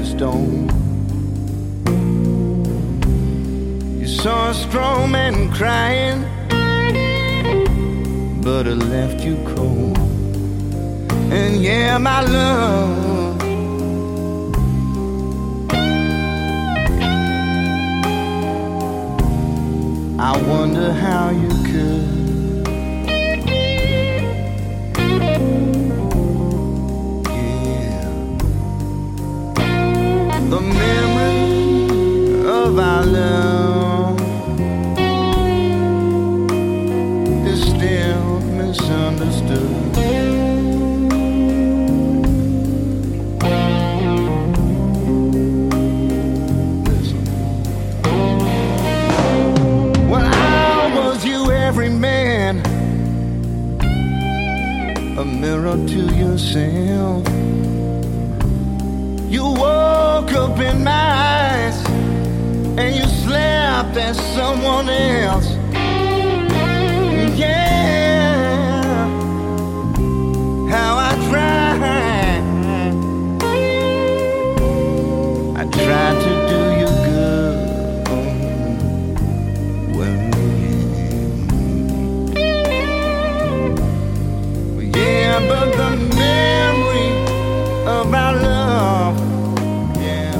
stone. You saw a strong man crying, but it left you cold. And yeah, my love, I wonder how you could. Yeah, the memory of our love is still misunderstood. A mirror to yourself. You woke up in my eyes and you slept as someone else. Yeah, how I tried to do you good. Well, but the memory of our love, yeah,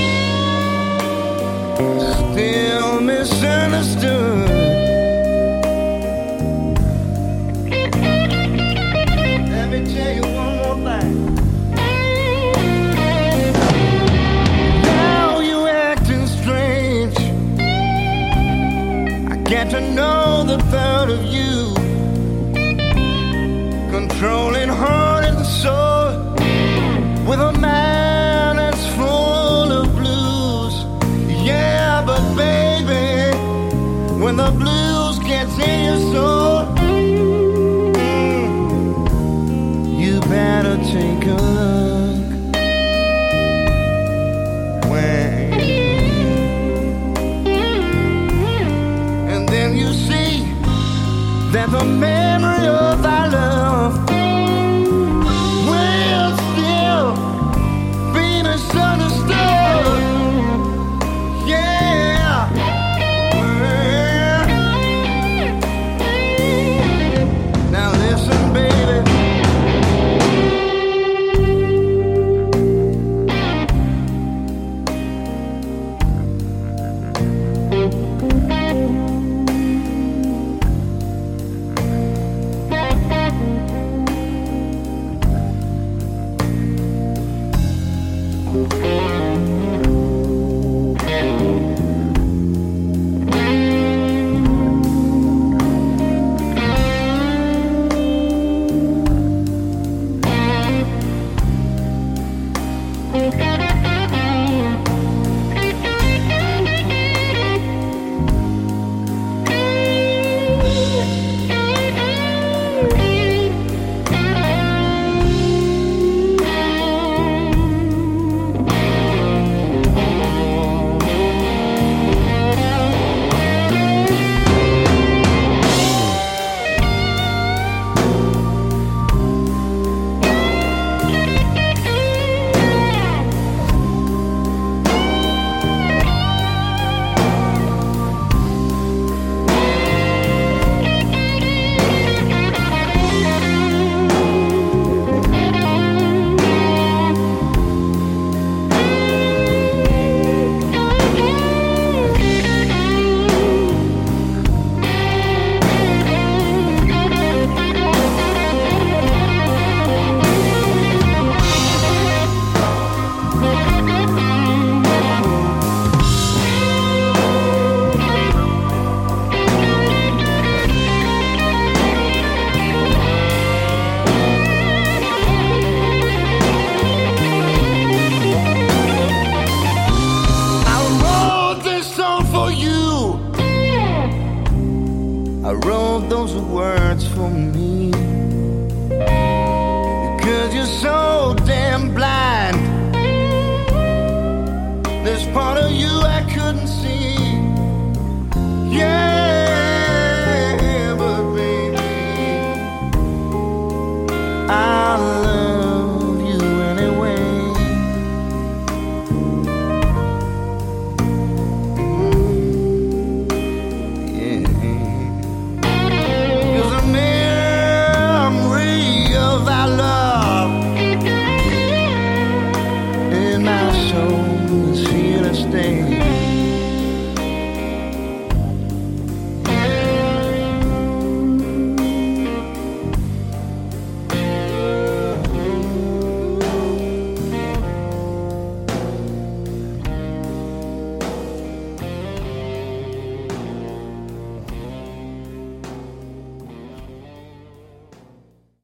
still misunderstood. Let me tell you one more thing. Now you acting strange. I get to know the thought of you, controlling heart and soul, with a man that's full of blues. Yeah, but baby, when the blues gets in your soul, you better take a look. When, and then you see that the memory of our love will still be misunderstood. Yeah. Now listen, baby. I wrote those words for me, because you're so damn blind. There's part of you I couldn't see.